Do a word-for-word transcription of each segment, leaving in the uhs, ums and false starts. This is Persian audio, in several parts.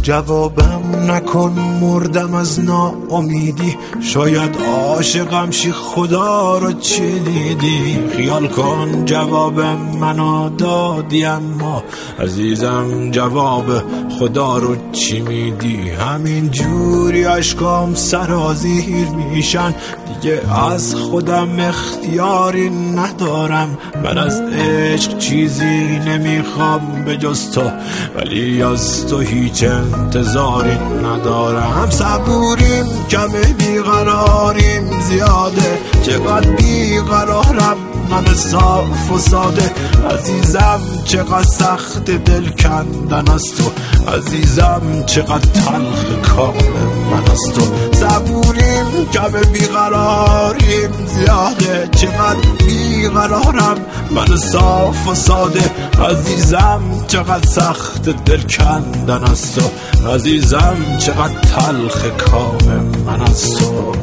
جوابم نکن مردم از ناامیدی، شاید عاشقم شی خدا رو چی دیدی. خیال کن جواب منو دادی اما عزیزم جواب خدا رو چی میدی. همین جوری عشقام سرازیر میشن، دیگه از خودم اختیاری ندارم. من از عشق چیزی نمیخوام به جز تو، ولی از تو هیچ انتظاری ندارم. صبوریم کمه بیقراریم زیاده، چقدر بیقرارم من صاف و ساده. عزیزم چقدر سخت دل کندن از تو، عزیزم چقدر تلخ کام من از تو. صبوریم کمه بیقراریم زیاده، چقدر بیقرارم من صاف و ساده. عزیزم چقدر سخت دل کندن از تو، عزیزم چقدر تلخ کام من از تو.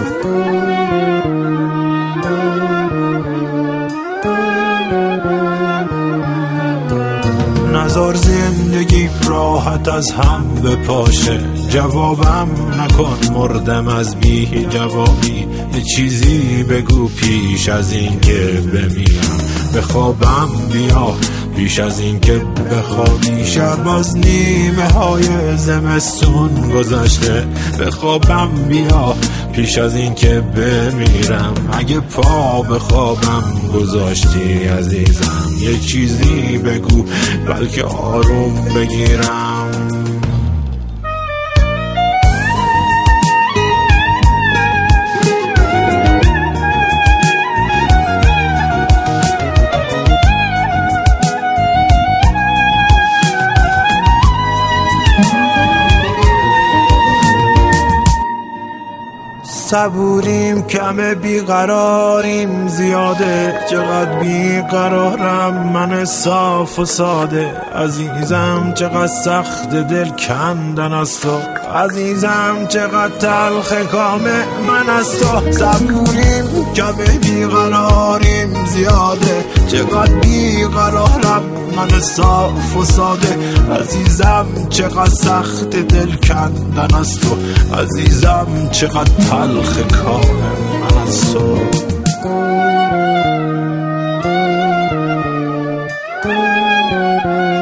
نزار زندگی راحت از هم بپاشه، جوابم نکن مردم از بی جوابی. یه چیزی بگو پیش از این که بمیرم، به خوابم بیا پیش از این که بخوابی. شب از نیمه های زمستون گذشته، به خوابم بیا پیش از این که بمیرم. اگه پا به خوابم گذاشتی عزیزم، یه چیزی بگو بلکه آروم بگیرم. صبوریم کمه بیقراریم زیاده، چقدر بیقرارم من صاف و ساده. عزیزم چقدر سخت دل کندن از تو، عزیزم چقدر تلخ کام من از تو. صبوریم کمه بیقراریم زیاده، چقدر بیقرارم من صاف و ساده. عزیزم چقدر سخت دل کندن از تو، عزیزم چقدر تلخ کام من از تو. Thank you.